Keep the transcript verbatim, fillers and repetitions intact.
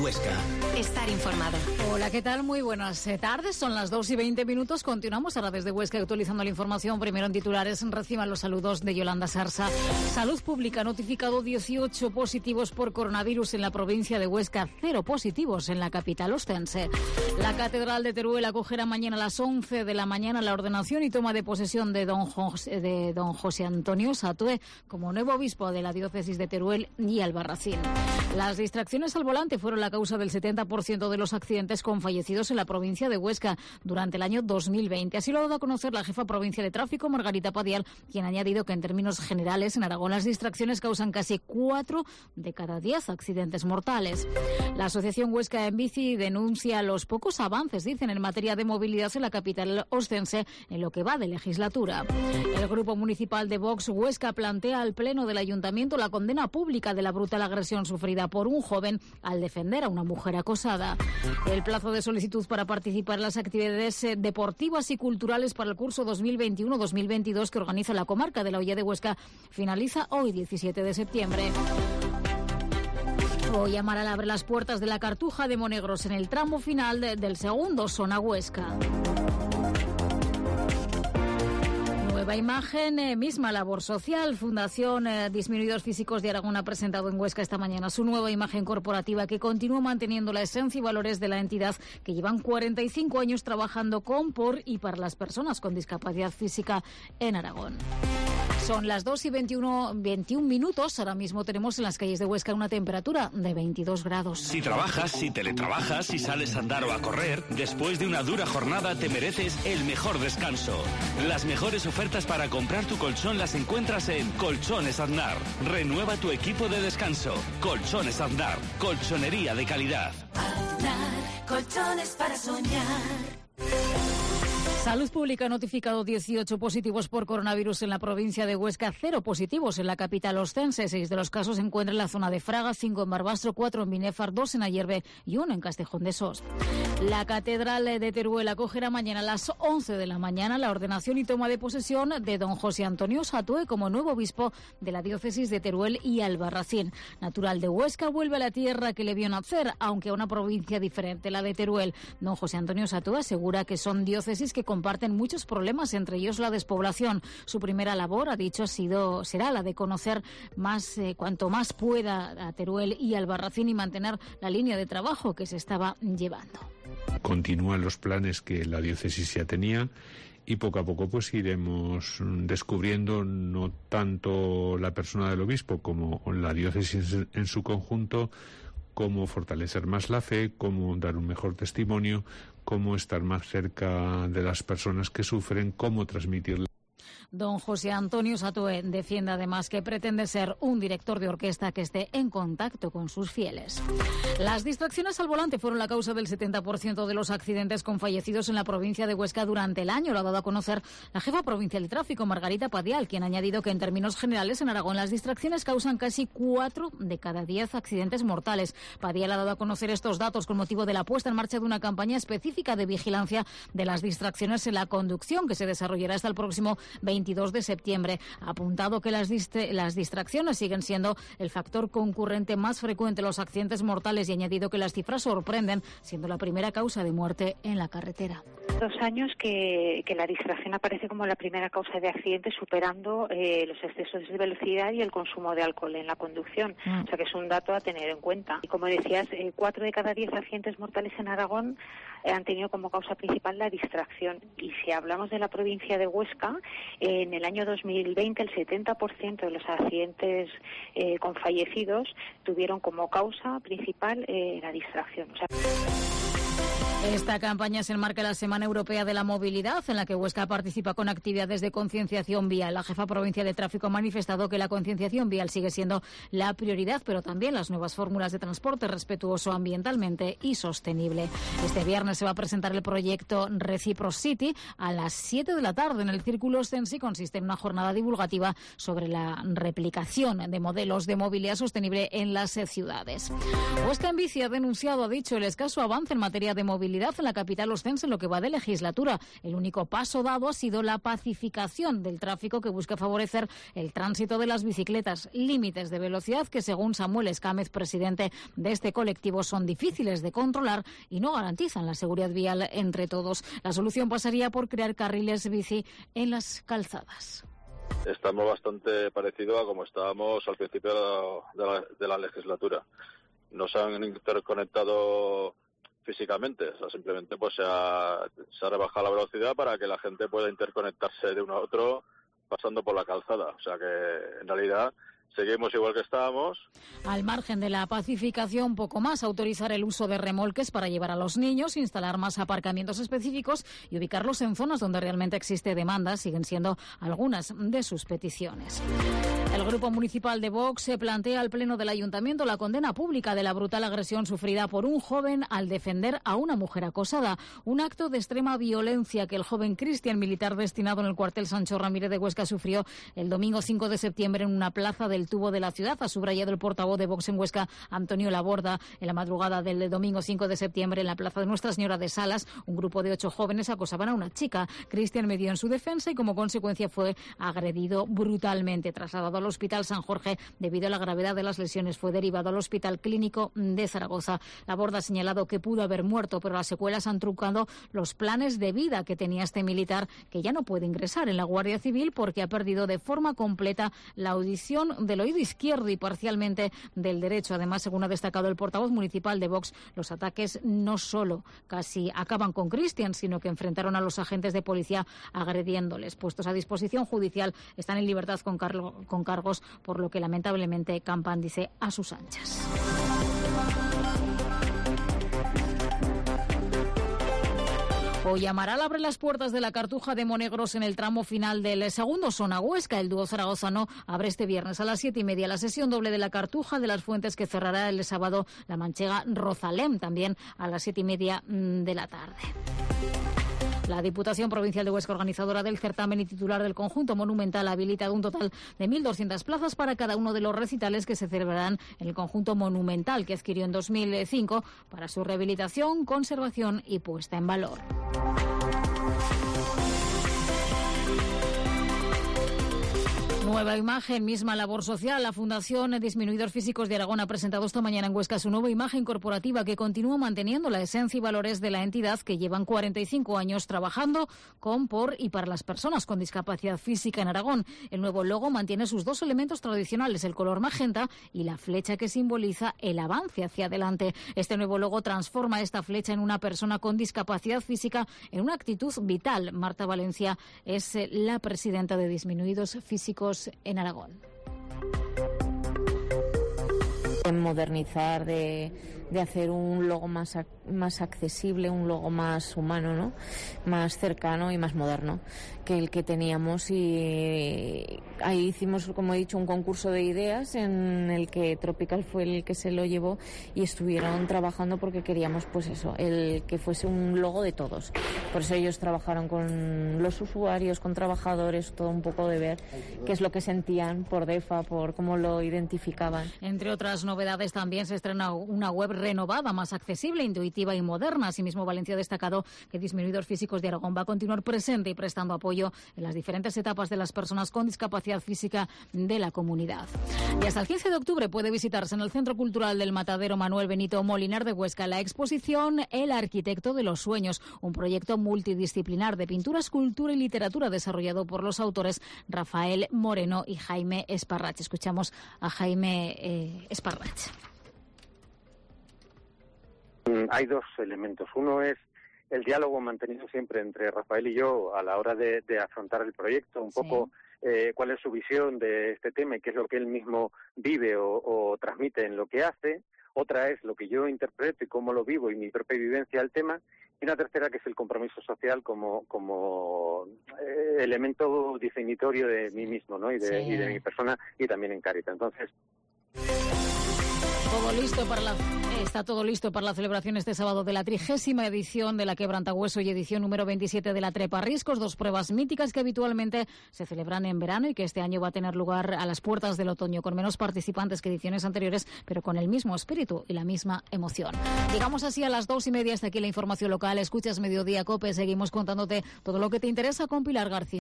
Huesca. Estar informado. Hola, ¿qué tal? Muy buenas tardes. Son las dos y veinte minutos. Continuamos ahora desde Huesca actualizando la información. Primero en titulares, reciban los saludos de Yolanda Sarsa. Salud Pública ha notificado dieciocho positivos por coronavirus en la provincia de Huesca, cero positivos en la capital ostense. La Catedral de Teruel acogerá mañana a las once de la mañana la ordenación y toma de posesión de don José, de don José Antonio Satué como nuevo obispo de la diócesis de Teruel y Albarracín. Las distracciones al volante fueron la causa del setenta por ciento de los accidentes con fallecidos en la provincia de Huesca durante el año dos mil veinte. Así lo ha dado a conocer la jefa provincial de tráfico, Margarita Padial, quien ha añadido que en términos generales en Aragón las distracciones causan casi cuatro de cada diez accidentes mortales. La Asociación Huesca en Bici denuncia los pocos avances, dicen, en materia de movilidad en la capital ostense en lo que va de legislatura. El Grupo Municipal de Vox Huesca plantea al Pleno del Ayuntamiento la condena pública de la brutal agresión sufrida por un joven al defender a una mujer acosada. El plazo de solicitud para participar en las actividades deportivas y culturales para el curso dos mil veintiuno dos mil veintidós que organiza la comarca de la Hoya de Huesca finaliza hoy, diecisiete de septiembre. Hoy Amaral abre las puertas de la Cartuja de Monegros en el tramo final de, del segundo Zona Huesca. Nueva imagen, eh, misma labor social. Fundación eh, Disminuidos Físicos de Aragón ha presentado en Huesca esta mañana su nueva imagen corporativa que continúa manteniendo la esencia y valores de la entidad que llevan cuarenta y cinco años trabajando con, por y para las personas con discapacidad física en Aragón. Son las dos y veintiuno, veintiún minutos. Ahora mismo tenemos en las calles de Huesca una temperatura de veintidós grados. Si trabajas, si teletrabajas, si sales a andar o a correr, después de una dura jornada te mereces el mejor descanso. Las mejores ofertas para comprar tu colchón las encuentras en Colchones Aznar. Renueva tu equipo de descanso. Colchones Aznar. Colchonería de calidad. Aznar, colchones para soñar. Salud Pública ha notificado dieciocho positivos por coronavirus en la provincia de Huesca, cero positivos en la capital ostense. Seis de los casos se encuentran en la zona de Fraga, cinco en Barbastro, cuatro en Binéfar, dos en Ayerbe y uno en Castejón de Sos. La Catedral de Teruel acogerá mañana a las once de la mañana la ordenación y toma de posesión de don José Antonio Satué como nuevo obispo de la diócesis de Teruel y Albarracín. Natural de Huesca, vuelve a la tierra que le vio nacer, aunque a una provincia diferente, la de Teruel. Don José Antonio Satué asegura que son diócesis que comparten muchos problemas, entre ellos la despoblación. Su primera labor, ha dicho, ha sido, será la de conocer más, eh, cuanto más pueda a Teruel y Albarracín y mantener la línea de trabajo que se estaba llevando. Continúan los planes que la diócesis ya tenía y poco a poco pues iremos descubriendo no tanto la persona del obispo como la diócesis en su conjunto, cómo fortalecer más la fe, cómo dar un mejor testimonio, cómo estar más cerca de las personas que sufren, cómo transmitirla. Don José Antonio Satué defiende además que pretende ser un director de orquesta que esté en contacto con sus fieles. Las distracciones al volante fueron la causa del setenta por ciento de los accidentes con fallecidos en la provincia de Huesca durante el año. Lo ha dado a conocer la jefa provincial de tráfico, Margarita Padial, quien ha añadido que en términos generales en Aragón las distracciones causan casi cuatro de cada diez accidentes mortales. Padial ha dado a conocer estos datos con motivo de la puesta en marcha de una campaña específica de vigilancia de las distracciones en la conducción que se desarrollará hasta el próximo veintidós de septiembre. Ha apuntado que las, dist- las distracciones siguen siendo el factor concurrente más frecuente en los accidentes mortales y ha añadido que las cifras sorprenden, siendo la primera causa de muerte en la carretera. Dos años que, que la distracción aparece como la primera causa de accidentes, superando eh, los excesos de velocidad y el consumo de alcohol en la conducción. Mm. O sea que es un dato a tener en cuenta. Y como decías, eh, cuatro de cada diez accidentes mortales en Aragón eh, han tenido como causa principal la distracción. Y si hablamos de la provincia de Huesca, eh, en el año dos mil veinte el setenta por ciento de los accidentes eh, con fallecidos tuvieron como causa principal eh, la distracción. O sea, esta campaña se enmarca en la Semana Europea de la Movilidad, en la que Huesca participa con actividades de concienciación vial. La jefa provincial de tráfico ha manifestado que la concienciación vial sigue siendo la prioridad, pero también las nuevas fórmulas de transporte respetuoso ambientalmente y sostenible. Este viernes se va a presentar el proyecto Reciprocity a las siete de la tarde en el Círculo Ostense. Consiste en una jornada divulgativa sobre la replicación de modelos de movilidad sostenible en las ciudades. Huesca en Bici ha denunciado, ha dicho, el escaso avance en materia de movilidad movilidad en la capital ostense en lo que va de legislatura. El único paso dado ha sido la pacificación del tráfico que busca favorecer el tránsito de las bicicletas. Límites de velocidad que, según Samuel Escámez, presidente de este colectivo, son difíciles de controlar y no garantizan la seguridad vial entre todos. La solución pasaría por crear carriles bici en las calzadas. Estamos bastante parecidos a como estábamos al principio de la, de la legislatura. Nos han interconectado físicamente, o sea, simplemente pues se ha, se ha rebajado la velocidad para que la gente pueda interconectarse de uno a otro pasando por la calzada. O sea que en realidad seguimos igual que estábamos. Al margen de la pacificación, poco más: autorizar el uso de remolques para llevar a los niños, instalar más aparcamientos específicos y ubicarlos en zonas donde realmente existe demanda, siguen siendo algunas de sus peticiones. El Grupo Municipal de Vox se plantea al Pleno del Ayuntamiento la condena pública de la brutal agresión sufrida por un joven al defender a una mujer acosada. Un acto de extrema violencia que el joven Cristian, militar destinado en el cuartel Sancho Ramírez de Huesca, sufrió el domingo cinco de septiembre en una plaza del Tubo de la ciudad. Ha subrayado el portavoz de Vox en Huesca, Antonio Laborda. En la madrugada del domingo cinco de septiembre, en la plaza de Nuestra Señora de Salas, un grupo de ocho jóvenes acosaban a una chica. Cristian medió en su defensa y como consecuencia fue agredido brutalmente. Trasladado al Hospital San Jorge debido a la gravedad de las lesiones, fue derivado al Hospital Clínico de Zaragoza. Laborda ha señalado que pudo haber muerto, pero las secuelas han truncado los planes de vida que tenía este militar, que ya no puede ingresar en la Guardia Civil porque ha perdido de forma completa la audición del oído izquierdo y parcialmente del derecho. Además, según ha destacado el portavoz municipal de Vox, los ataques no solo casi acaban con Cristian, sino que enfrentaron a los agentes de policía agrediéndoles. Puestos a disposición judicial, están en libertad con, cargo, con cargos, por lo que lamentablemente campan, dice, a sus anchas. Hoy Amaral abre las puertas de la Cartuja de Monegros en el tramo final del segundo Sona Huesca. El dúo zaragozano abre este viernes a las siete y media la sesión doble de la Cartuja de las Fuentes, que cerrará el sábado la manchega Rosalén, también a las siete y media de la tarde. La Diputación Provincial de Huesca, organizadora del certamen y titular del conjunto monumental, ha habilitado un total de mil doscientas plazas para cada uno de los recitales que se celebrarán en el conjunto monumental, que adquirió en dos mil cinco para su rehabilitación, conservación y puesta en valor. Nueva imagen, misma labor social. La Fundación Disminuidores Físicos de Aragón ha presentado esta mañana en Huesca su nueva imagen corporativa, que continúa manteniendo la esencia y valores de la entidad, que llevan cuarenta y cinco años trabajando con, por y para las personas con discapacidad física en Aragón. El nuevo logo mantiene sus dos elementos tradicionales, el color magenta y la flecha que simboliza el avance hacia adelante. Este nuevo logo transforma esta flecha en una persona con discapacidad física en una actitud vital. Marta Valencia es la presidenta de Disminuidos Físicos en Aragón. Modernizar, de, de hacer un logo más, más accesible, un logo más humano, ¿no? Más cercano y más moderno que el que teníamos, y ahí hicimos, como he dicho, un concurso de ideas en el que Tropical fue el que se lo llevó y estuvieron trabajando porque queríamos, pues eso, el que fuese un logo de todos. Por eso ellos trabajaron con los usuarios, con trabajadores, todo un poco de ver qué es lo que sentían por DEFA, por cómo lo identificaban. Entre otras novedades, también se estrena una web renovada, más accesible, intuitiva y moderna. Asimismo, Valencia ha destacado que Disminuidores Físicos de Aragón va a continuar presente y prestando apoyo en las diferentes etapas de las personas con discapacidad física de la comunidad. Y hasta el quince de octubre puede visitarse en el Centro Cultural del Matadero Manuel Benito Molinar de Huesca la exposición El Arquitecto de los Sueños, un proyecto multidisciplinar de pintura, escultura y literatura desarrollado por los autores Rafael Moreno y Jaime Esparrach. Escuchamos a Jaime eh, Esparrach. Hay dos elementos. Uno es el diálogo mantenido siempre entre Rafael y yo a la hora de, de afrontar el proyecto, un sí. poco eh, cuál es su visión de este tema y qué es lo que él mismo vive o, o transmite en lo que hace. Otra es lo que yo interpreto y cómo lo vivo y mi propia vivencia del tema. Y una tercera, que es el compromiso social como como eh, elemento definitorio de mí mismo, ¿no? y, de, sí. y de mi persona, y también en Cáritas. Entonces... Todo listo para la, está todo listo para la celebración este sábado de la trigésima edición de la Quebrantahueso y edición número veintisiete de la Trepa Riscos, dos pruebas míticas que habitualmente se celebran en verano y que este año va a tener lugar a las puertas del otoño, con menos participantes que ediciones anteriores, pero con el mismo espíritu y la misma emoción. Llegamos así a las dos y media, hasta aquí la información local. Escuchas Mediodía COPE, seguimos contándote todo lo que te interesa con Pilar García.